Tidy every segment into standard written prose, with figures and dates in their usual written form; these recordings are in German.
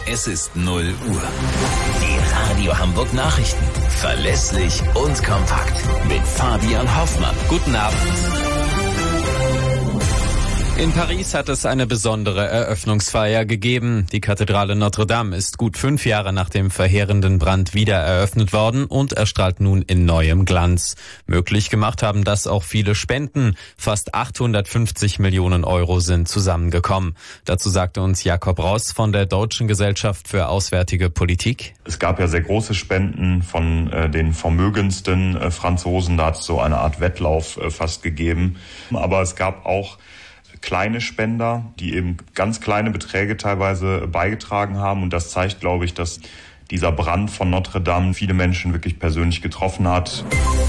Es ist 0 Uhr. Die Radio Hamburg Nachrichten. Verlässlich und kompakt. Mit Fabian Hoffmann. Guten Abend. In Paris hat es eine besondere Eröffnungsfeier gegeben. Die Kathedrale Notre Dame ist gut 5 Jahre nach dem verheerenden Brand wieder eröffnet worden und erstrahlt nun in neuem Glanz. Möglich gemacht haben das auch viele Spenden. Fast 850 Millionen Euro sind zusammengekommen. Dazu sagte uns Jakob Ross von der Deutschen Gesellschaft für Auswärtige Politik. Es gab ja sehr große Spenden von den vermögendsten Franzosen. Da hat es so eine Art Wettlauf fast gegeben. Aber es gab auch kleine Spender, die eben ganz kleine Beträge teilweise beigetragen haben. Und das zeigt, glaube ich, dass dieser Brand von Notre Dame viele Menschen wirklich persönlich getroffen hat.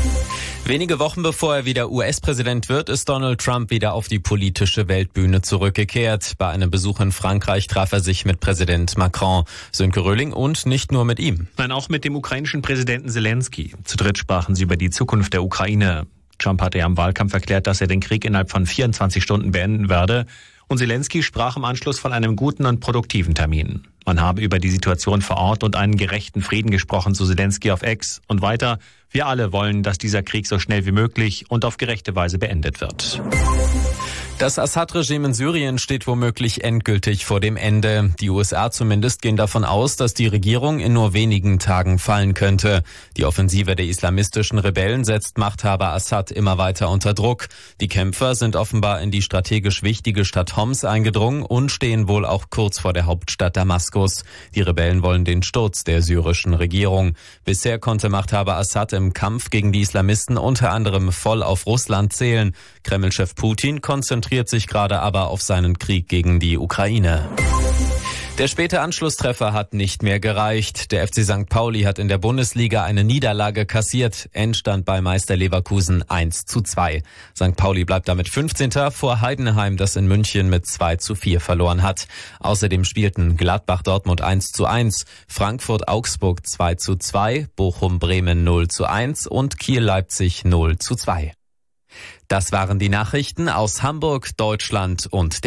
Wenige Wochen bevor er wieder US-Präsident wird, ist Donald Trump wieder auf die politische Weltbühne zurückgekehrt. Bei einem Besuch in Frankreich traf er sich mit Präsident Macron, Sönke Röhling und nicht nur mit ihm. Nein, auch mit dem ukrainischen Präsidenten Zelensky. Zu dritt sprachen sie über die Zukunft der Ukraine. Trump hatte ja im Wahlkampf erklärt, dass er den Krieg innerhalb von 24 Stunden beenden werde. Und Zelensky sprach im Anschluss von einem guten und produktiven Termin. Man habe über die Situation vor Ort und einen gerechten Frieden gesprochen, so Zelensky auf X. Und weiter, wir alle wollen, dass dieser Krieg so schnell wie möglich und auf gerechte Weise beendet wird. Das Assad-Regime in Syrien steht womöglich endgültig vor dem Ende. Die USA zumindest gehen davon aus, dass die Regierung in nur wenigen Tagen fallen könnte. Die Offensive der islamistischen Rebellen setzt Machthaber Assad immer weiter unter Druck. Die Kämpfer sind offenbar in die strategisch wichtige Stadt Homs eingedrungen und stehen wohl auch kurz vor der Hauptstadt Damaskus. Die Rebellen wollen den Sturz der syrischen Regierung. Bisher konnte Machthaber Assad im Kampf gegen die Islamisten unter anderem voll auf Russland zählen. Kreml-Chef Putin konzentriert sich gerade aber auf seinen Krieg gegen die Ukraine. Der späte Anschlusstreffer hat nicht mehr gereicht. Der FC St. Pauli hat in der Bundesliga eine Niederlage kassiert. Endstand bei Meister Leverkusen 1:2. St. Pauli bleibt damit 15. vor Heidenheim, das in München mit 2:4 verloren hat. Außerdem spielten Gladbach-Dortmund 1:1, Frankfurt-Augsburg 2:2, Bochum-Bremen 0:1 und Kiel-Leipzig 0:2. Das waren die Nachrichten aus Hamburg, Deutschland und